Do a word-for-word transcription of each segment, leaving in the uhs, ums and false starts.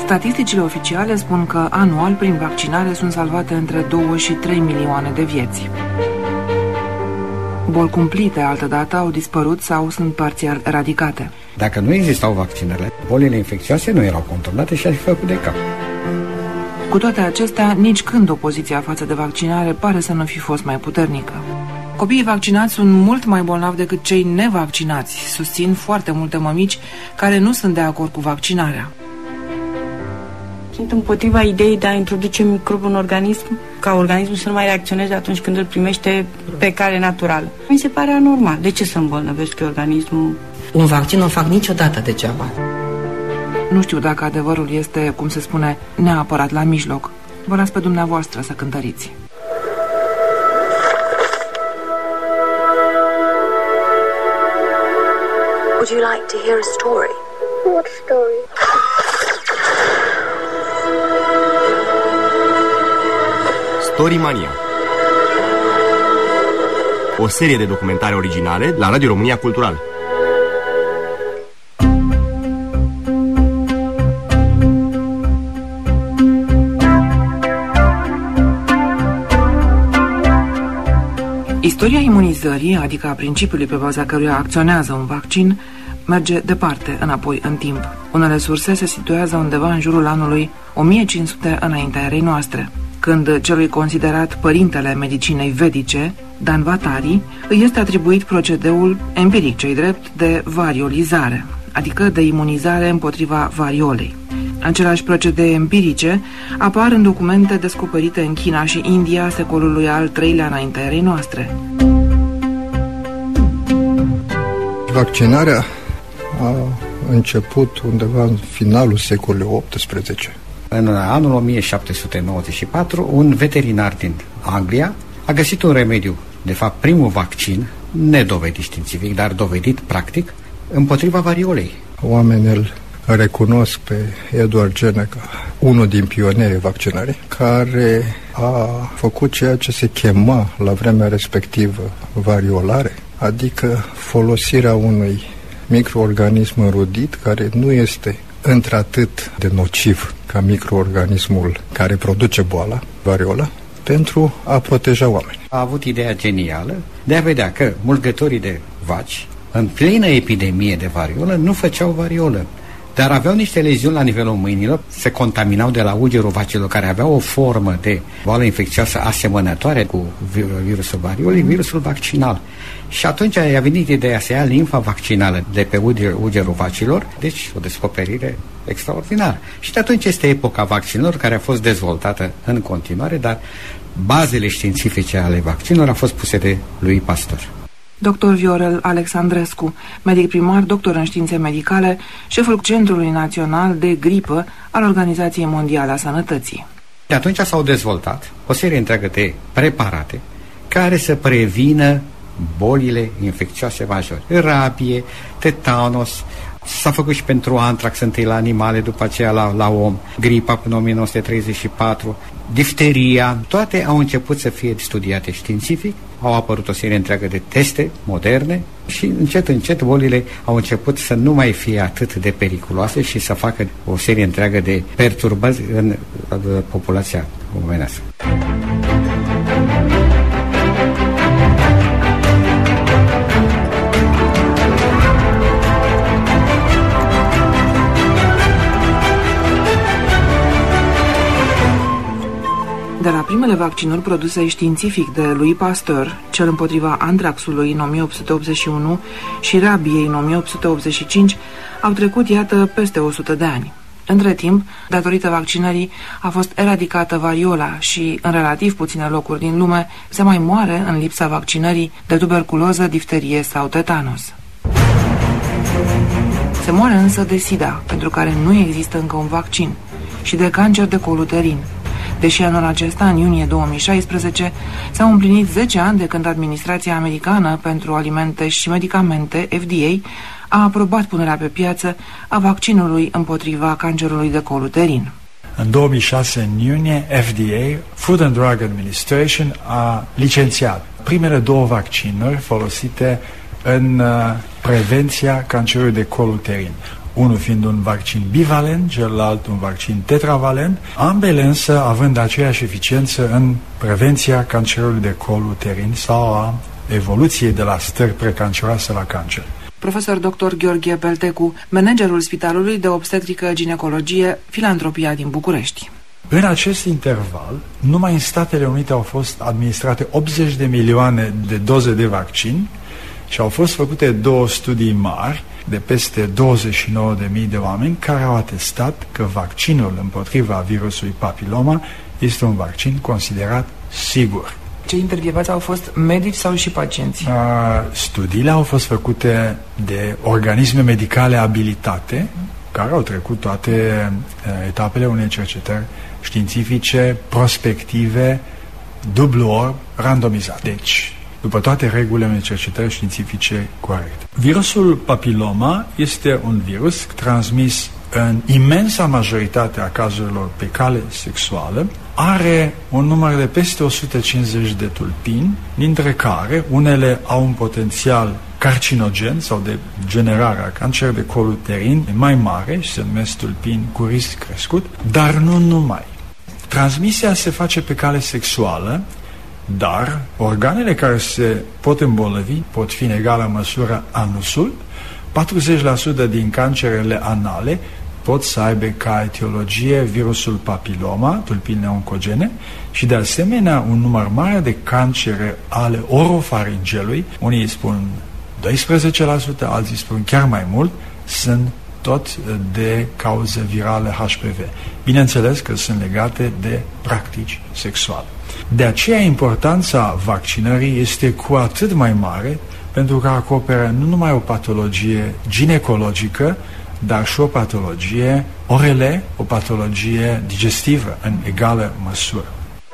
Statisticile oficiale spun că anual, prin vaccinare, sunt salvate între două și trei milioane de vieți. Boli cumplite, altădată, au dispărut sau sunt parțial eradicate. Dacă nu existau vaccinările, bolile infecțioase nu erau controlate și ar fi făcut de cap. Cu toate acestea, nici când opoziția față de vaccinare pare să nu fi fost mai puternică. Copiii vaccinați sunt mult mai bolnavi decât cei nevaccinați, susțin foarte multe mămici care nu sunt de acord cu vaccinarea. Sunt împotriva ideii de a introduce microb în organism, ca organismul să nu mai reacționeze atunci când îl primește pe cale naturală. Mi se pare anormal. De ce să îmbolnăvești organismul? Un vaccin nu fac niciodată degeaba. Nu știu dacă adevărul este, cum se spune, neapărat la mijloc. Vă las pe dumneavoastră să cântăriți. Would you like to hear a story? What story? Storimania. O serie de documentare originale la Radio România Cultural. Istoria imunizării, adică a principiului pe baza căruia acționează un vaccin, merge departe, înapoi în timp. Unele surse se situează undeva în jurul anului o mie cinci sute înaintea erei noastre, când celui considerat părintele medicinei vedice, Danvatari, îi este atribuit procedeul empiric, cei drept, de variolizare, adică de imunizare împotriva variolei. Aceleași procedee empirice apar în documente descoperite în China și India secolului al treilea înaintea erei noastre. Vaccinarea a început undeva în finalul secolului optsprezece. În anul o mie șapte sute nouăzeci și patru, un veterinar din Anglia a găsit un remediu, de fapt primul vaccin, nedovedit științific, dar dovedit practic, împotriva variolei. Oamenii îl recunosc pe Edward Jenner ca unul din pionierii vaccinării, care a făcut ceea ce se chema la vremea respectivă variolare, adică folosirea unui microorganism înrudit care nu este într-atât de nociv ca microorganismul care produce boala, variola, pentru a proteja oamenii. A avut ideea genială de a vedea că mulgătorii de vaci, în plină epidemie de variolă, nu făceau variolă, dar aveau niște leziuni la nivelul mâinilor, se contaminau de la ugerul vacilor care aveau o formă de boală infecțioasă asemănătoare cu virusul variolei, virusul vaccinal. Și atunci a venit ideea să ia limfa vaccinală de pe ugerul vacilor, deci o descoperire extraordinară. Și de atunci este epoca vaccinilor care a fost dezvoltată în continuare, dar bazele științifice ale vaccinilor au fost puse de lui Pasteur. doctor Viorel Alexandrescu, medic primar, doctor în științe medicale, șeful Centrului Național de Gripă al Organizației Mondiale a Sănătății. De atunci s-au dezvoltat o serie întreagă de preparate care să prevină bolile infecțioase majore. Rabie, tetanos, s-a făcut și pentru antrax întâi la animale, după aceea la, la om, gripa până în o mie nouă sute treizeci și patru, difteria, toate au început să fie studiate științific, au apărut o serie întreagă de teste moderne și încet, încet bolile au început să nu mai fie atât de periculoase și să facă o serie întreagă de perturbări în populația omenească. De la primele vaccinuri produse științific de lui Pasteur, cel împotriva antraxului în o mie opt sute optzeci și unu și rabiei în o mie opt sute optzeci și cinci, au trecut, iată, peste o sută de ani. Între timp, datorită vaccinării, a fost eradicată variola și, în relativ puține locuri din lume, se mai moare în lipsa vaccinării de tuberculoză, difterie sau tetanos. Se moare însă de SIDA, pentru care nu există încă un vaccin, și de cancer de col uterin. Deși anul acesta, în iunie două mii șaisprezece, s-au împlinit zece ani de când Administrația Americană pentru Alimente și Medicamente, F D A, a aprobat punerea pe piață a vaccinului împotriva cancerului de col uterin. În două mii șase, în iunie, F D A, Food and Drug Administration, a licențiat primele două vaccinuri folosite în uh, prevenția cancerului de col uterin. unul fiind un vaccin bivalent, celălalt un vaccin tetravalent, ambele însă având aceeași eficiență în prevenția cancerului de col uterin sau a evoluției de la stări precanceroase la cancer. Profesor doctor Gheorghe Beltecu, managerul Spitalului de Obstetrică Ginecologie Filantropia din București. În acest interval, numai în Statele Unite au fost administrate optzeci de milioane de doze de vaccin și au fost făcute două studii mari de peste douăzeci și nouă de mii de oameni care au atestat că vaccinul împotriva virusului papiloma este un vaccin considerat sigur. Cei intervievați au fost medici sau și pacienți? Uh, studiile au fost făcute de organisme medicale abilitate care au trecut toate uh, etapele unei cercetări științifice, prospective, dublu orb, randomizate. Deci, după toate regulile unei cercetări științifice corecte. Virusul papiloma este un virus transmis în imensa majoritate a cazurilor pe cale sexuală, are un număr de peste o sută cincizeci de tulpini, dintre care unele au un potențial carcinogen sau de generare a cancer de col uterin mai mare și se numesc tulpini cu risc crescut, dar nu numai. Transmisia se face pe cale sexuală, dar organele care se pot îmbolnăvi pot fi în egală măsură anusul. patruzeci la sută din cancerele anale pot să aibă ca etiologie virusul papiloma, tulpinile oncogene, și de asemenea un număr mare de cancere ale orofaringelui, unii spun doisprezece la sută, alții spun chiar mai mult, sunt tot de cauze virale H P V. Bineînțeles că sunt legate de practici sexuale. De aceea importanța vaccinării este cu atât mai mare, pentru că acoperă nu numai o patologie ginecologică, dar și o patologie O R L, o patologie digestivă în egală măsură.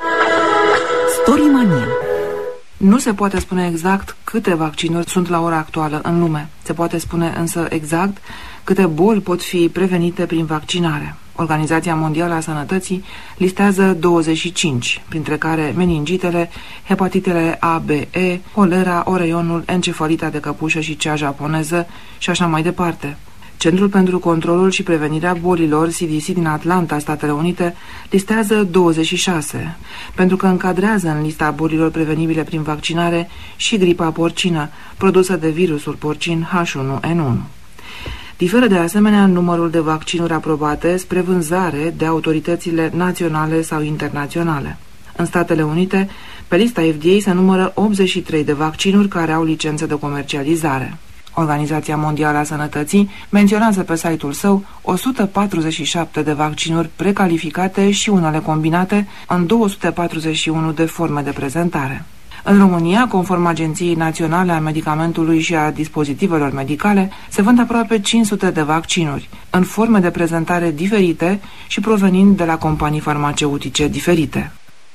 Storimania. Nu se poate spune exact câte vaccinuri sunt la ora actuală în lume. Se poate spune însă exact câte boli pot fi prevenite prin vaccinare. Organizația Mondială a Sănătății listează douăzeci și cinci, printre care meningitele, hepatitele A, B, E, holera, oreionul, encefalita de căpușă și cea japoneză și așa mai departe. Centrul pentru Controlul și Prevenirea Bolilor, C D C din Atlanta, Statele Unite, listează douăzeci și șase, pentru că încadrează în lista bolilor prevenibile prin vaccinare și gripa porcină, produsă de virusul porcin H unu N unu. Diferă de asemenea numărul de vaccinuri aprobate spre vânzare de autoritățile naționale sau internaționale. În Statele Unite, pe lista F D A se numără optzeci și trei de vaccinuri care au licență de comercializare. Organizația Mondială a Sănătății menționează pe site-ul său o sută patruzeci și șapte de vaccinuri precalificate și unele combinate în două sute patruzeci și unu de forme de prezentare. În România, conform Agenției Naționale a Medicamentului și a Dispozitivelor Medicale, se vând aproape cinci sute de vaccinuri, în forme de prezentare diferite și provenind de la companii farmaceutice diferite.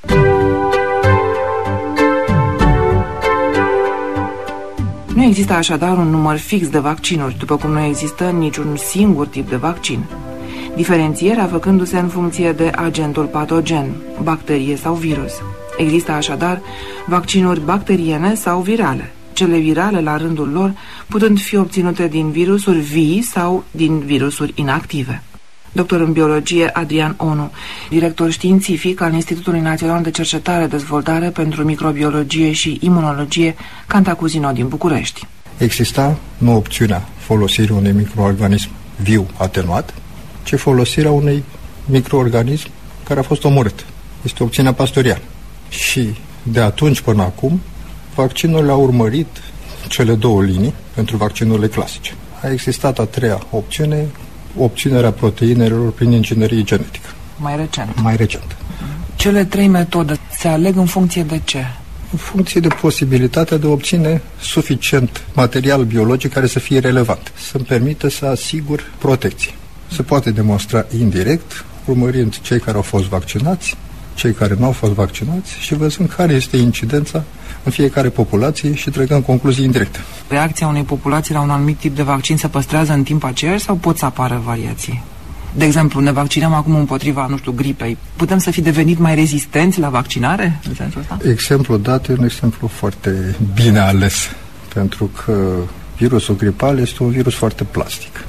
Nu există așadar un număr fix de vaccinuri, după cum nu există niciun singur tip de vaccin. Diferențierea făcându-se în funcție de agentul patogen, bacterie sau virus. Există așadar vaccinuri bacteriene sau virale, cele virale la rândul lor putând fi obținute din virusuri vii sau din virusuri inactive. Doctor în biologie Adrian Onu, director științific al Institutului Național de Cercetare Dezvoltare pentru Microbiologie și Imunologie Cantacuzino din București. Exista nu opțiunea folosirii unui microorganism viu atenuat, ci folosirea unui microorganism care a fost omorât. Este opțiunea pastorială. Și de atunci până acum, vaccinurile au urmărit cele două linii pentru vaccinurile clasice. A existat a treia opțiune, obținerea proteinelor prin inginerie genetică. Mai recent. Mai recent. Cele trei metode se aleg în funcție de ce? În funcție de posibilitatea de a obține suficient material biologic care să fie relevant, să-mi permită să asigur protecție. Se poate demonstra indirect, urmărind cei care au fost vaccinați, cei care nu au fost vaccinați și văzând care este incidența în fiecare populație și trăgând concluzii indirecte. Reacția unei populații la un anumit tip de vaccin se păstrează în timp aceeași sau pot să apară variații? De exemplu, ne vaccinăm acum împotriva, nu știu, gripei. Putem să fi devenit mai rezistenți la vaccinare? În sensul ăsta? Exemplul dat e un exemplu foarte bine ales, pentru că virusul gripal este un virus foarte plastic.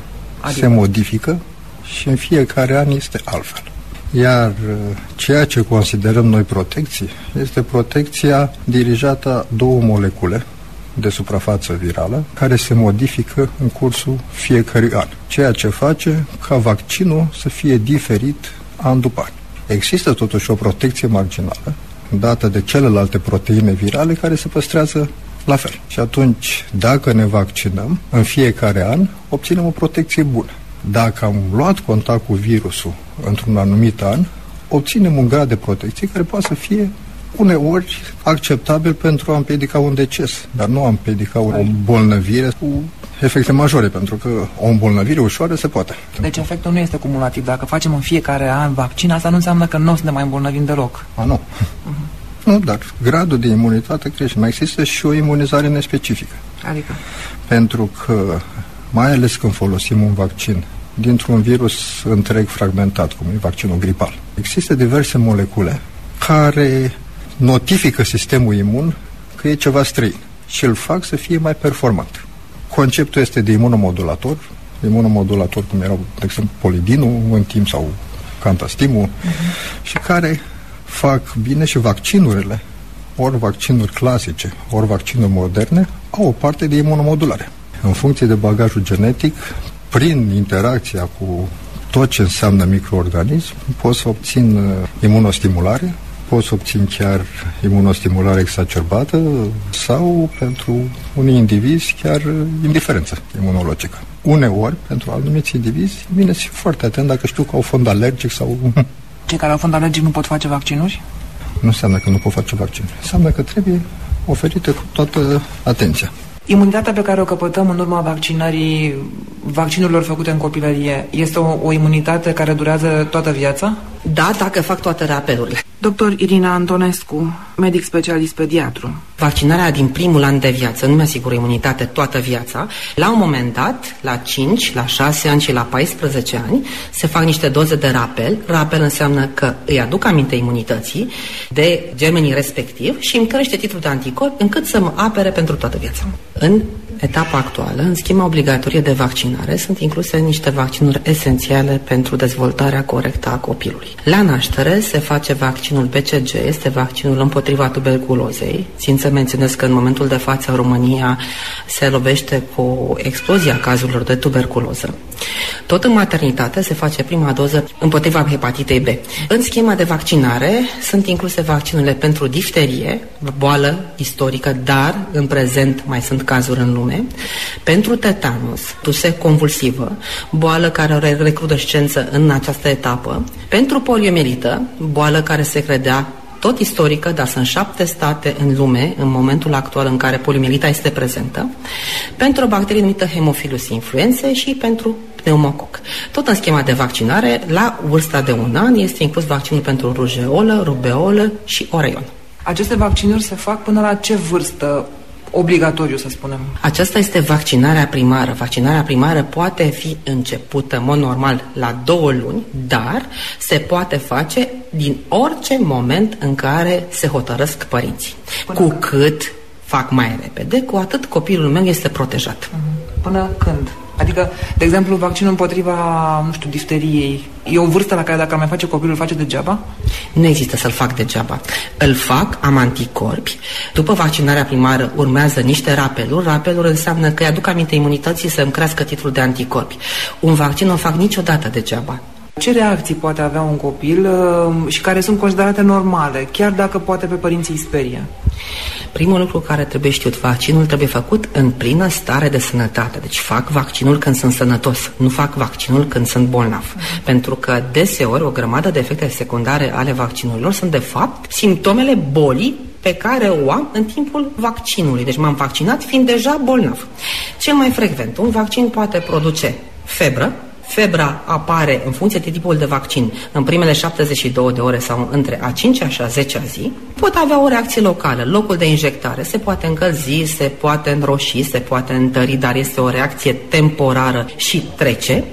adică se modifică și în fiecare an este altfel. Iar ceea ce considerăm noi protecție este protecția dirijată a două molecule de suprafață virală care se modifică în cursul fiecărui an, ceea ce face ca vaccinul să fie diferit an după an. Există totuși o protecție marginală dată de celelalte proteine virale care se păstrează la fel. Și atunci, dacă ne vaccinăm, în fiecare an obținem o protecție bună. Dacă am luat contact cu virusul într-un anumit an, obținem un grad de protecție care poate să fie uneori acceptabil pentru a împiedica un deces, dar nu a împiedica o îmbolnăvire cu efecte majore, pentru că o îmbolnăvire ușoară se poate. Deci efectul nu este cumulativ. Dacă facem în fiecare an vaccin, asta nu înseamnă că nu o să ne mai îmbolnăvim deloc. A, nu. Uh-huh. Nu, dar gradul de imunitate crește. Mai există și o imunizare nespecifică. Adică? Pentru că, mai ales când folosim un vaccin dintr-un virus întreg fragmentat, cum e vaccinul gripal, există diverse molecule care notifică sistemul imun că e ceva străin și îl fac să fie mai performant. Conceptul este de imunomodulator, imunomodulator cum erau, de exemplu, polidinul în timp sau cantastimul, uh-huh. și care fac bine și vaccinurile, ori vaccinuri clasice, ori vaccinuri moderne, au o parte de imunomodulare. În funcție de bagajul genetic, prin interacția cu tot ce înseamnă microorganism, pot să obțin uh, imunostimulare, pot să obțin chiar imunostimulare exacerbată sau, pentru unii indivizi, chiar indiferență imunologică. Uneori, pentru anumiți indivizi, bine să fii foarte atent dacă știu că au fond alergic sau... Cei care au fond alergic nu pot face vaccinuri? Nu înseamnă că nu pot face vaccinuri. Înseamnă că trebuie oferite cu toată atenția. Imunitatea pe care o căpătăm în urma vaccinării, vaccinurilor făcute în copilărie, este o, o imunitate care durează toată viața? Da, dacă fac toate rapelurile. Doctor Irina Antonescu, medic specialist pediatru. Vaccinarea din primul an de viață nu mi-asigură imunitate toată viața. La un moment dat, la cinci, la șase ani și la paisprezece ani, se fac niște doze de rapel. Rapel înseamnă că îi aduc aminte imunității de germenii respectiv și îmi crește titlul de anticorp încât să mă apere pentru toată viața. În etapa actuală, în schema obligatorie de vaccinare, sunt incluse niște vaccinuri esențiale pentru dezvoltarea corectă a copilului. La naștere se face vaccinul B C G, este vaccinul împotriva tuberculozei. Țin să menționez că în momentul de față România se lovește cu explozia cazurilor de tuberculoză. Tot în maternitate se face prima doză împotriva hepatitei B. În schema de vaccinare sunt incluse vaccinurile pentru difterie, boală istorică, dar în prezent mai sunt cazuri în lume, pentru tetanus, duse convulsivă, boală care are recrudescență în această etapă, pentru poliomielită, boală care se credea tot istorică, dar sunt șapte state în lume în momentul actual în care poliomielita este prezentă, pentru o bacterie numită Haemophilus influenzae și pentru pneumococ. Tot în schema de vaccinare, la vârsta de un an, este inclus vaccinul pentru rujeolă, rubeolă și oreion. Aceste vaccinuri se fac până la ce vârstă? Obligatoriu, să spunem. Aceasta este vaccinarea primară. Vaccinarea primară poate fi începută, în mod normal, la două luni, dar se poate face din orice moment în care se hotărăsc părinții. Până cu când? Cât fac mai repede, cu atât copilul meu este protejat. Până când? Adică, de exemplu, vaccinul împotriva, nu știu, difteriei, e o vârstă la care dacă ar mai face copilul, îl face degeaba? Nu există să-l fac degeaba. Îl fac, am anticorpi. După vaccinarea primară urmează niște rapeluri. Rapeluri înseamnă că îi aduc aminte imunității să-mi crească titlul de anticorpi. Un vaccin nu o fac niciodată degeaba. Ce reacții poate avea un copil uh, și care sunt considerate normale, chiar dacă poate pe părinții îi sperie? Primul lucru care trebuie știut, vaccinul trebuie făcut în plină stare de sănătate. Deci fac vaccinul când sunt sănătos, nu fac vaccinul când sunt bolnav. Uh-huh. Pentru că deseori o grămadă de efecte secundare ale vaccinurilor sunt de fapt simptomele bolii pe care o am în timpul vaccinului. Deci m-am vaccinat fiind deja bolnav. Cel mai frecvent, un vaccin poate produce febră. Febra apare în funcție de tipul de vaccin în primele șaptezeci și două de ore sau între a cincea și a zecea zi. Pot avea o reacție locală. Locul de injectare se poate încălzi, se poate înroși, se poate întări, dar este o reacție temporară și trece.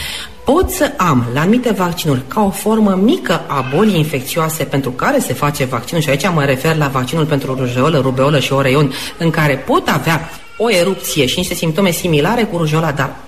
Pot să am la anumite vaccinuri ca o formă mică a bolii infecțioase pentru care se face vaccinul, și aici mă refer la vaccinul pentru rujeolă, rubeolă și oreion, în care pot avea o erupție și niște simptome similare cu rujeola, dar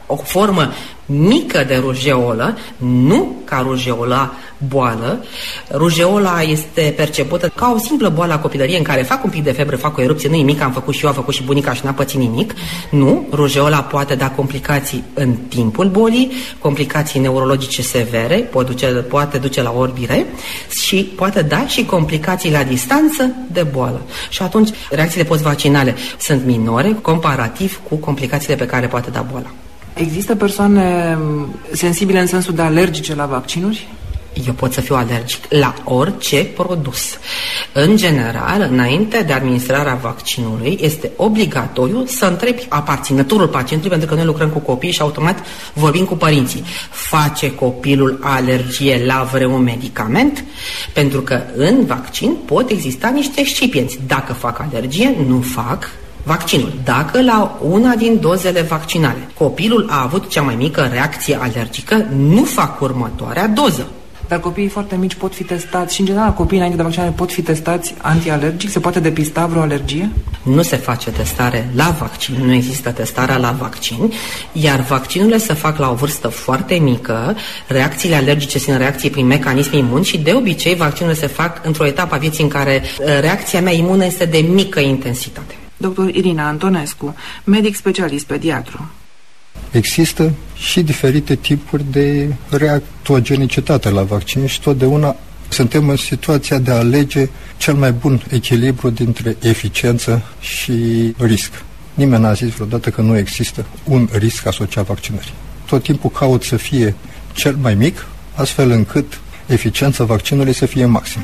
o formă mică de rujeolă, nu ca rujeola boală. Rujeola este percepută ca o simplă boală a copilăriei în care fac un pic de febră, fac o erupție, nu nimic, am făcut și eu, a făcut și bunica și n-a pățit nimic. Nu, rujeola poate da complicații în timpul bolii, complicații neurologice severe, poate duce, poate duce la orbire și poate da și complicații la distanță de boală. Și atunci reacțiile post-vaccinale sunt minore comparativ cu complicațiile pe care le poate da boala. Există persoane sensibile în sensul de alergice la vaccinuri? Eu pot să fiu alergic la orice produs. În general, înainte de administrarea vaccinului, este obligatoriu să întrebi aparținătorul pacientului, pentru că noi lucrăm cu copii și automat vorbim cu părinții. Face copilul alergie la vreun medicament? Pentru că în vaccin pot exista niște excipienți. Dacă fac alergie, nu fac vaccinul. Dacă la una din dozele vaccinale copilul a avut cea mai mică reacție alergică, nu fac următoarea doză. Dar copiii foarte mici pot fi testați și, în general, copiii înainte de vaccinare pot fi testați antialergic? Se poate depista vreo alergie? Nu se face testare la vaccin, nu există testarea la vaccin, iar vaccinurile se fac la o vârstă foarte mică, reacțiile alergice sunt reacții prin mecanisme imun și, de obicei, vaccinurile se fac într-o etapă a vieții în care reacția mea imună este de mică intensitate. Doctor Irina Antonescu, medic specialist pediatru. Există și diferite tipuri de reactogenicitate la vaccin și totdeauna suntem în situația de a alege cel mai bun echilibru dintre eficiență și risc. Nimeni n-a zis vreodată că nu există un risc asociat vaccinării. Tot timpul caut să fie cel mai mic, astfel încât eficiența vaccinului să fie maximă.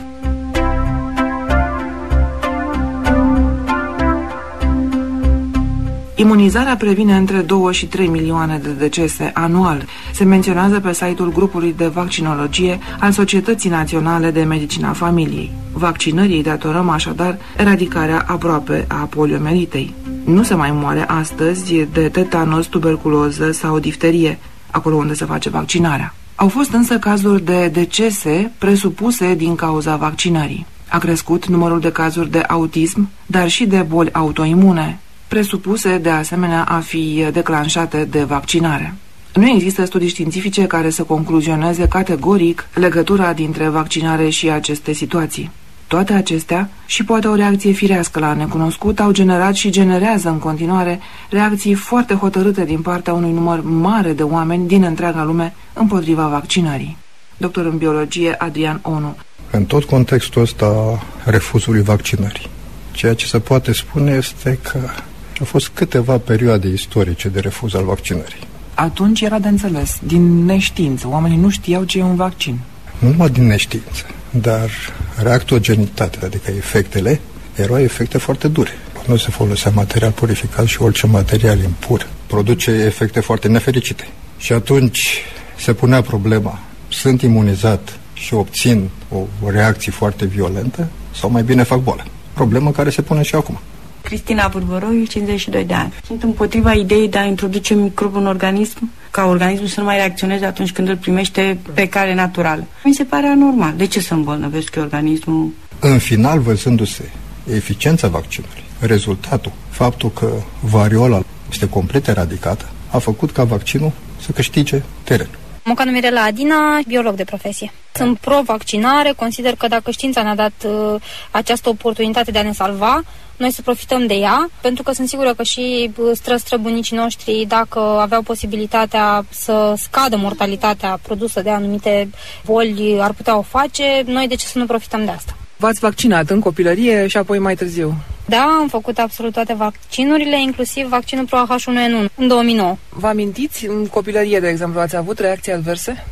Imunizarea previne între două și trei milioane de decese anual, se menționează pe site-ul grupului de vaccinologie al Societății Naționale de Medicina Familiei. Vaccinării datorăm așadar eradicarea aproape a poliomelitei. Nu se mai moare astăzi de tetanos, tuberculoză sau difterie, acolo unde se face vaccinarea. Au fost însă cazuri de decese presupuse din cauza vaccinării. A crescut numărul de cazuri de autism, dar și de boli autoimune, presupuse de asemenea a fi declanșate de vaccinare. Nu există studii științifice care să concluzioneze categoric legătura dintre vaccinare și aceste situații. Toate acestea, și poate o reacție firească la necunoscut, au generat și generează în continuare reacții foarte hotărâte din partea unui număr mare de oameni din întreaga lume împotriva vaccinării. Doctor în biologie Adrian Onu. În tot contextul ăsta refuzului vaccinării, ceea ce se poate spune este că au fost câteva perioade istorice de refuz al vaccinării. Atunci era de înțeles, din neștiință. Oamenii nu știau ce e un vaccin. Nu numai din neștiință, dar reactogenitatea, adică efectele, erau efecte foarte dure. Nu se folosea material purificat și orice material impur produce efecte foarte nefericite. Și atunci se punea problema, sunt imunizat și obțin o reacție foarte violentă sau mai bine fac boală? Problemă care se pune și acum. Cristina Burbăroiu, cincizeci și doi de ani. Sunt împotriva ideii de a introduce microb în organism, ca organismul să nu mai reacționeze atunci când îl primește pe cale naturală. Mi se pare anormal. De ce să îmbolnăvesc organismul? În final, văzându-se eficiența vaccinului, rezultatul, faptul că variola este complet eradicată, a făcut ca vaccinul să câștige teren. Mă numesc Mirela Adina, biolog de profesie. Sunt pro-vaccinare, consider că dacă știința ne-a dat uh, această oportunitate de a ne salva, noi să profităm de ea, pentru că sunt sigură că și stră-străbunicii noștri, dacă aveau posibilitatea să scadă mortalitatea produsă de anumite boli, ar putea o face, noi de ce să nu profităm de asta? V-ați vaccinat în copilărie și apoi mai târziu? Da, am făcut absolut toate vaccinurile, inclusiv vaccinul pro H unu N unu în două mii nouă. Vă amintiți, în copilărie, de exemplu, ați avut reacții adverse?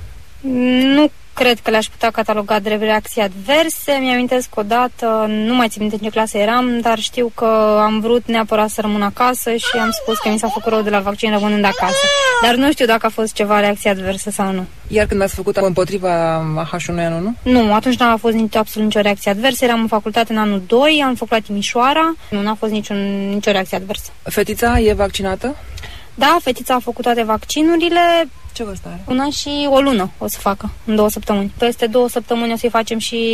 Nu cred că le-aș putea cataloga de reacții adverse. Mi-amintesc odată, nu mai țin minte în ce clasă eram, dar știu că am vrut neapărat să rămân acasă și am spus că mi s-a făcut rău de la vaccin rămânând acasă. Dar nu știu dacă a fost ceva reacție adversă sau nu. Iar când ați făcut împotriva H unu N unu? Nu, atunci n-a fost nici, absolut nicio reacție adversă. Eram în facultate în anul doi, am făcut la Timișoara. Nu, n-a fost niciun, nicio reacție adversă. Fetița e vaccinată? Da, fetița a făcut toate vaccinurile. Ce vârstă are? Una și o lună o să facă, în două săptămâni. Peste două săptămâni o să-i facem și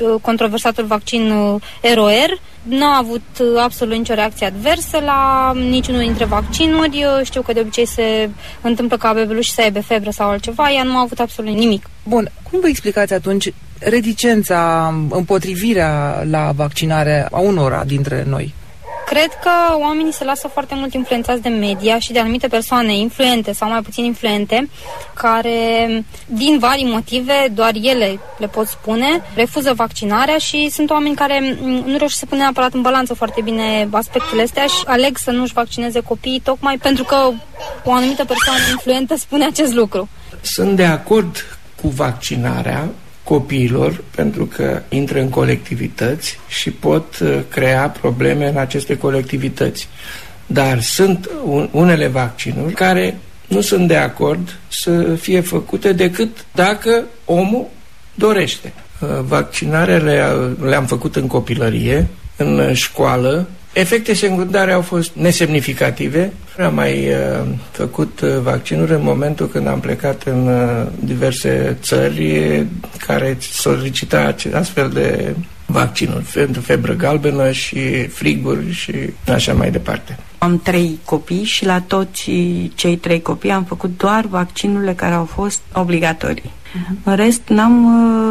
controversatul vaccin R O R. Nu a avut absolut nicio reacție adversă la niciunul dintre vaccinuri. Știu că de obicei se întâmplă ca bebeluși să aibă febră sau altceva, ea nu a avut absolut nimic. Bun, cum vă explicați atunci reticența, împotrivirea la vaccinare a unora dintre noi? Cred că oamenii se lasă foarte mult influențați de media și de anumite persoane influente sau mai puțin influente, care, din vari motive, doar ele le pot spune, refuză vaccinarea și sunt oameni care nu reușesc să pună neapărat în balanță foarte bine aspectele astea și aleg să nu-și vaccineze copiii tocmai pentru că o anumită persoană influentă spune acest lucru. Sunt de acord cu vaccinarea copiilor pentru că intră în colectivități și pot crea probleme în aceste colectivități. Dar sunt unele vaccinuri care nu sunt de acord să fie făcute decât dacă omul dorește. Vaccinarea le, le-am făcut în copilărie, în școală. Efecte secundare au fost nesemnificative. Am mai uh, făcut uh, vaccinuri în momentul când am plecat în uh, diverse țări care solicita astfel de vaccinuri, pentru febră galbenă și friguri și așa mai departe. Am trei copii și la toți cei trei copii am făcut doar vaccinurile care au fost obligatorii. Uh-huh. În rest, n-am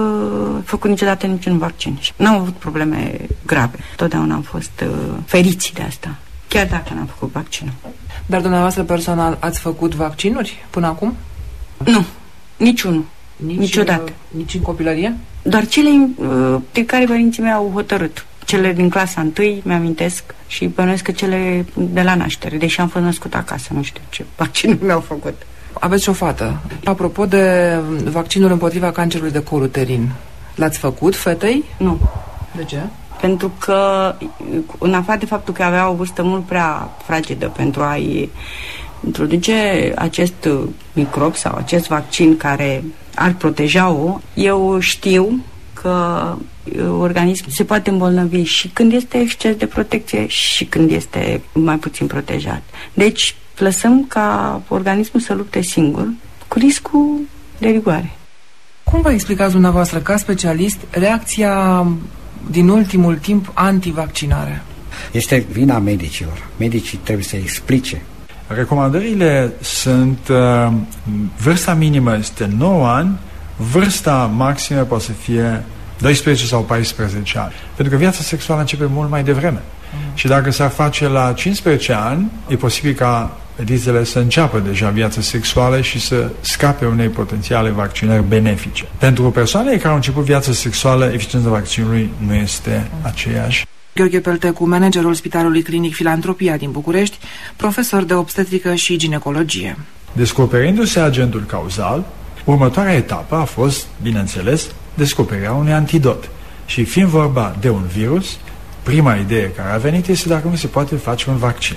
uh, făcut niciodată niciun vaccin. N-am avut probleme grave. Totdeauna am fost uh, feriți de asta, chiar dacă n-am făcut vaccinul. Dar dumneavoastră personal ați făcut vaccinuri până acum? Nu, niciunul. Nici, niciodată. Uh, nici în copilărie? Doar cele uh, pe care părinții mei au hotărât. Cele din clasa întâi, mi-amintesc, și bănuiesc că cele de la naștere, deși am fost născut acasă, nu știu ce vaccinuri mi-au făcut. Aveți și o fată. Apropo de vaccinul împotriva cancerului de col uterin, l-ați făcut fetei? Nu. De ce? Pentru că, în afară de faptul că avea o vârstă mult prea fragedă pentru a-i introduce acest microb sau acest vaccin care ar proteja-o, eu știu că organismul se poate îmbolnăvi și când este exces de protecție și când este mai puțin protejat. Deci, lăsăm ca organismul să lupte singur cu riscul de rigoare. Cum vă explicați dumneavoastră, ca specialist, reacția din ultimul timp antivaccinare? Este vina medicilor. Medicii trebuie să explice. Recomandările sunt, uh, vârsta minimă este nouă ani, vârsta maximă poate să fie doisprezece sau paisprezece ani. Pentru că viața sexuală începe mult mai devreme. Mm. Și dacă s-ar face la cincisprezece ani, e posibil ca fetizele să înceapă deja viața sexuală și să scape unei potențiale vaccinări benefice. Pentru persoanele care au început viața sexuală, eficiența vaccinului nu este aceeași. Gheorghe Peltecu, managerul Spitalului Clinic Filantropia din București, profesor de obstetrică și ginecologie. Descoperindu-se agentul cauzal, următoarea etapă a fost, bineînțeles, descoperirea unui antidot. Și fiind vorba de un virus, prima idee care a venit este dacă nu se poate face un vaccin.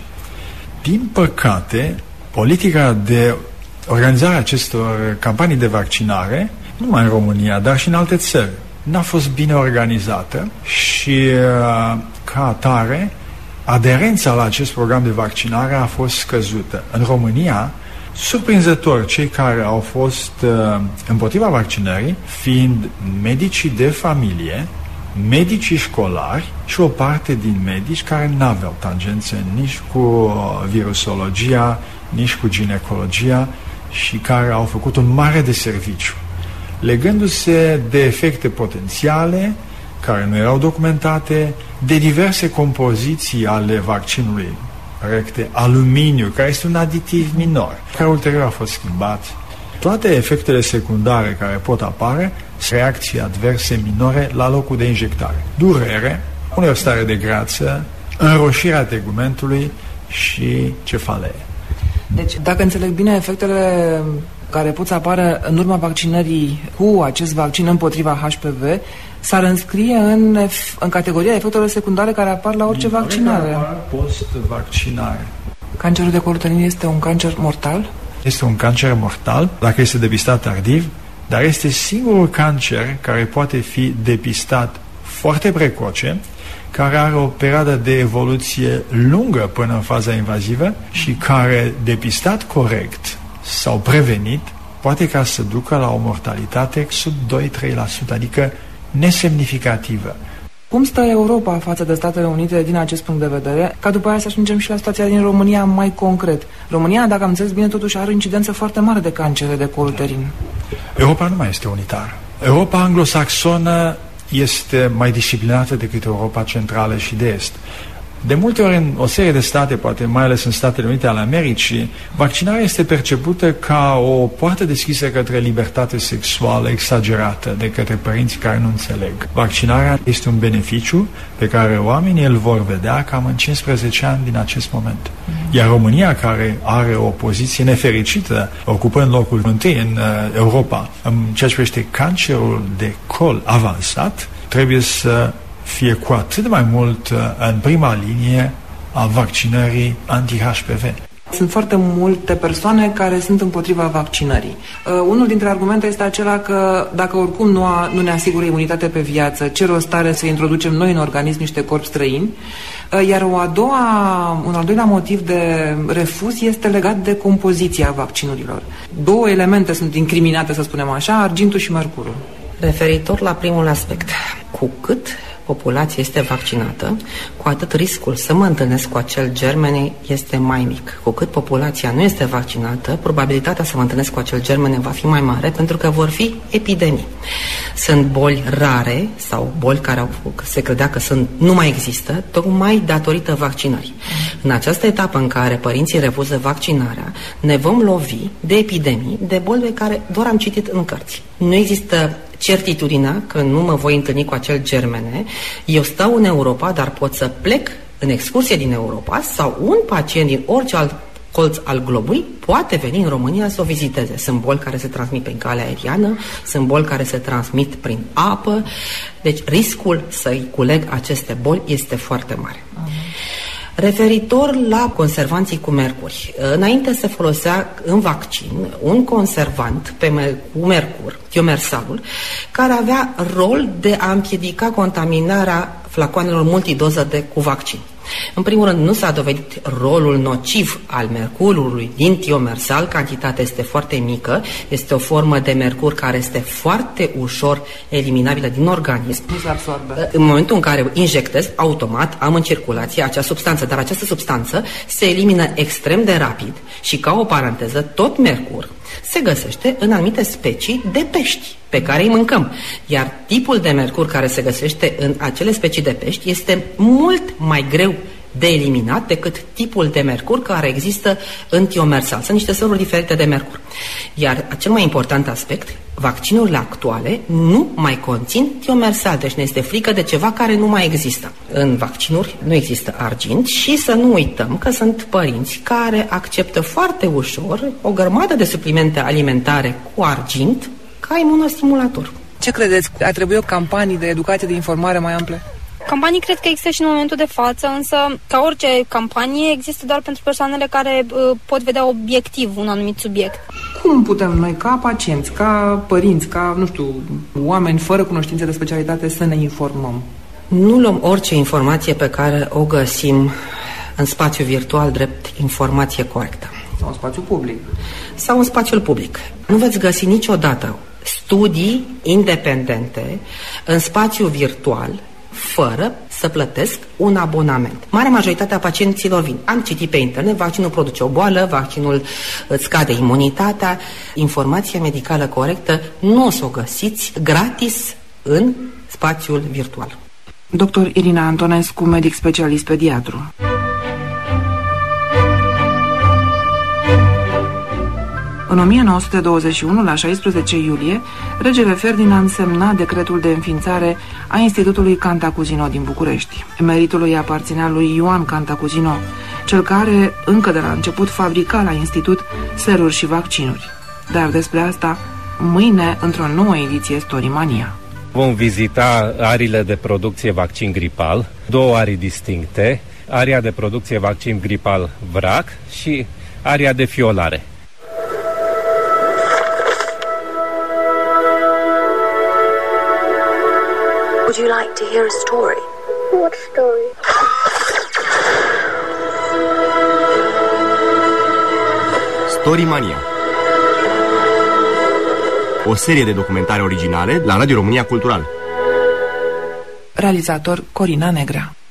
Din păcate, politica de organizare acestor campanii de vaccinare, nu numai în România, dar și în alte țări, n-a fost bine organizată și, ca atare, aderența la acest program de vaccinare a fost scăzută. În România, surprinzător, cei care au fost uh, împotriva vaccinării, fiind medicii de familie, medicii școlari și o parte din medici care n-aveau tangențe nici cu virusologia, nici cu ginecologia și care au făcut un mare deserviciu, legându-se de efecte potențiale care nu erau documentate, de diverse compoziții ale vaccinului recte, aluminiu, care este un aditiv minor, care ulterior a fost schimbat. Toate efectele secundare care pot apare sunt reacții adverse minore la locul de injectare. Durere, uneori stare de grață, înroșirea tegumentului și cefalee. Deci, dacă înțeleg bine, efectele care pot să apară în urma vaccinării cu acest vaccin împotriva H P V s-ar înscrie în, în categoria efectelor secundare care apar la orice vaccinare. Post-vaccinare. Cancerul de col uterin este un cancer mortal? Este un cancer mortal, dacă este depistat tardiv, dar este singurul cancer care poate fi depistat foarte precoce, care are o perioadă de evoluție lungă până în faza invazivă și care, depistat corect sau prevenit, poate ca să ducă la o mortalitate sub doi-trei la sută, adică nesemnificativă. Cum stă Europa față de Statele Unite din acest punct de vedere? Ca după aia să ajungem și la situația din România mai concret. România, dacă am înțeles bine, totuși are o incidență foarte mare de cancere de col uterin. Europa nu mai este unitară. Europa anglosaxonă este mai disciplinată decât Europa centrală și de est. De multe ori în o serie de state, poate mai ales în Statele Unite ale Americii, vaccinarea este percepută ca o poartă deschisă către libertate sexuală exagerată de către părinții care nu înțeleg. Vaccinarea este un beneficiu pe care oamenii îl vor vedea cam în cincisprezece ani din acest moment. Iar România, care are o poziție nefericită, ocupând locul întâi în uh, Europa, în ceea ce privește cancerul de col avansat, trebuie să fie cu atât mai mult uh, în prima linie a vaccinării anti-H P V. Sunt foarte multe persoane care sunt împotriva vaccinării. Uh, unul dintre argumente este acela că dacă oricum nu, a, nu ne asigură imunitate pe viață, ce rost are să introducem noi în organism niște corpi străini? Uh, iar o a doua, un al doilea motiv de refuz este legat de compoziția vaccinurilor. Două elemente sunt incriminate, să spunem așa, argintul și mercurul. Referitor la primul aspect, cu cât populația este vaccinată, cu atât riscul să mă întâlnesc cu acel germene este mai mic. Cu cât populația nu este vaccinată, probabilitatea să mă întâlnesc cu acel germene va fi mai mare, pentru că vor fi epidemii. Sunt boli rare sau boli care au, se credea că sunt, nu mai există, tocmai datorită vaccinării. În această etapă în care părinții refuză vaccinarea, ne vom lovi de epidemii, de boli pe care doar am citit în cărți. Nu există certitudinea că nu mă voi întâlni cu acel germene. Eu stau în Europa, dar pot să plec în excursie din Europa sau un pacient din orice alt colț al globului poate veni în România să o viziteze. Sunt boli care se transmit prin calea aeriană, sunt boli care se transmit prin apă, deci riscul să-i culeg aceste boli este foarte mare. Referitor la conservanții cu mercuri, înainte se folosea în vaccin un conservant pe mer- cu mercur, tiomersalul, care avea rol de a împiedica contaminarea flacoanelor multidoză de cu vaccin. În primul rând, nu s-a dovedit rolul nociv al mercurului din tiomersal, cantitatea este foarte mică, este o formă de mercur care este foarte ușor eliminabilă din organism. Nu se absorbe. În momentul în care injectez, automat am în circulație acea substanță, dar această substanță se elimină extrem de rapid și, ca o paranteză, tot mercur se găsește în anumite specii de pești pe care îi mâncăm. Iar tipul de mercur care se găsește în acele specii de pești este mult mai greu de eliminat decât tipul de mercur care există în tiomersal. Sunt niște soluri diferite de mercur. Iar cel mai important aspect, vaccinurile actuale nu mai conțin tiomersal, deci ne este frică de ceva care nu mai există. În vaccinuri nu există argint și să nu uităm că sunt părinți care acceptă foarte ușor o grămadă de suplimente alimentare cu argint ca imunostimulator. Ce credeți? Ar trebui o campanie de educație, de informare mai ample? Campanii cred că există și în momentul de față, însă, ca orice campanie, există doar pentru persoanele care uh, pot vedea obiectiv un anumit subiect. Cum putem noi, ca pacienți, ca părinți, ca, nu știu, oameni fără cunoștințe de specialitate, să ne informăm? Nu luăm orice informație pe care o găsim în spațiu virtual drept informație corectă. Sau în spațiu public. Sau în spațiul public. Nu veți găsi niciodată studii independente în spațiu virtual fără să plătesc un abonament. Marea majoritatea pacienților vin. Am citit pe internet, vaccinul produce o boală, vaccinul îți scade imunitatea. Informația medicală corectă nu o să o găsiți gratis în spațiul virtual. Doctor Irina Antonescu, medic specialist pediatru. În o mie nouă sute douăzeci și unu, la șaisprezece iulie, regele Ferdinand semna decretul de înființare a Institutului Cantacuzino din București. Meritul îi aparținea lui Ioan Cantacuzino, cel care, încă de la început, fabrica la institut seruri și vaccinuri. Dar despre asta, mâine, într-o nouă ediție Storimania. Vom vizita ariile de producție vaccin gripal, două arii distincte, aria de producție vaccin gripal vrac și aria de fiolare. Would you like to hear a story? What story? Storimania. O serie de documentare originale la Radio România Cultural. realizator Corina Negrea.